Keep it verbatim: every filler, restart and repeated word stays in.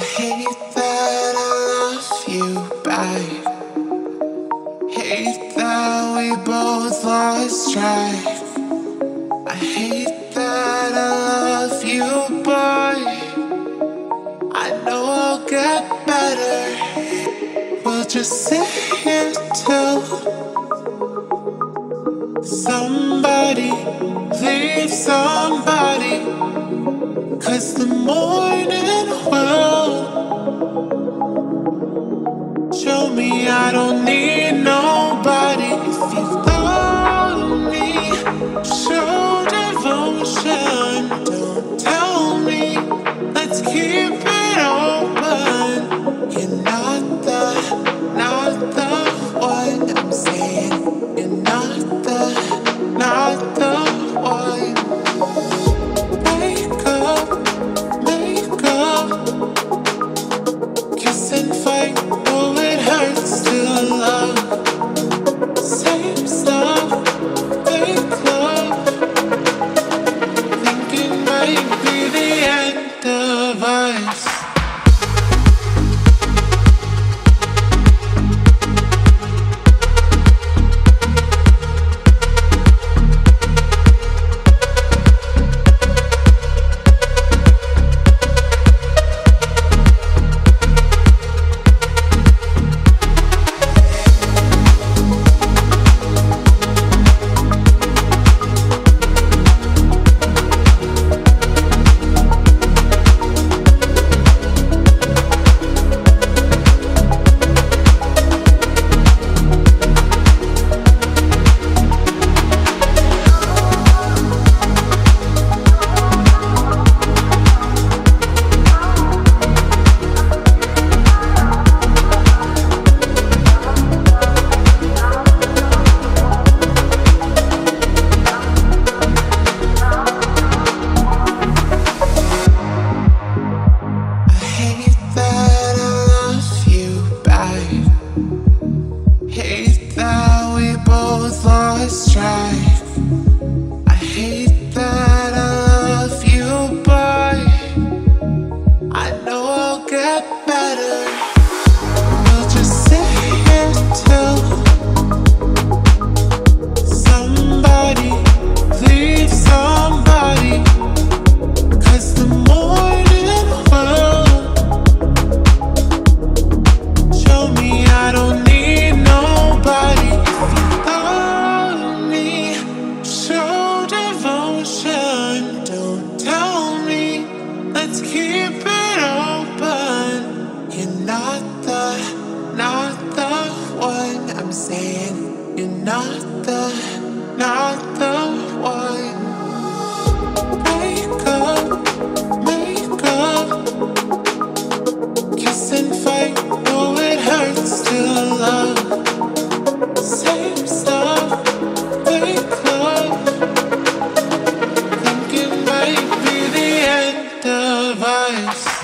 hate that I love you back. Hate that we both lost track. I hate that I love you, boy. I know I'll get better. We'll just sit here till somebody leaves somebody. 'Cause the morning will show me I don't need nobody. If you love me, show devotion. Don't tell me, let's keep it open. You're not the, not the one. I'm saying you're not the, not the one. Wake up, make up, kiss and fight. Oh, it hurts to love. Same stuff, fake love. Thinking might be the end of us. Hate that we both lost track. I hate that I love you, boy. I know I'll get better. We'll just sit here till somebody leaves somebody. 'Cause the morning will show me I don't need nobody. Love me, show devotion. Don't tell me, let's keep it open. You're not the, not the one. I'm saying you're not the, not the one. Wake up, make up, kiss and fight. Oh, it hurts to love. Same stuff, fake love. Thinking might be the end of us.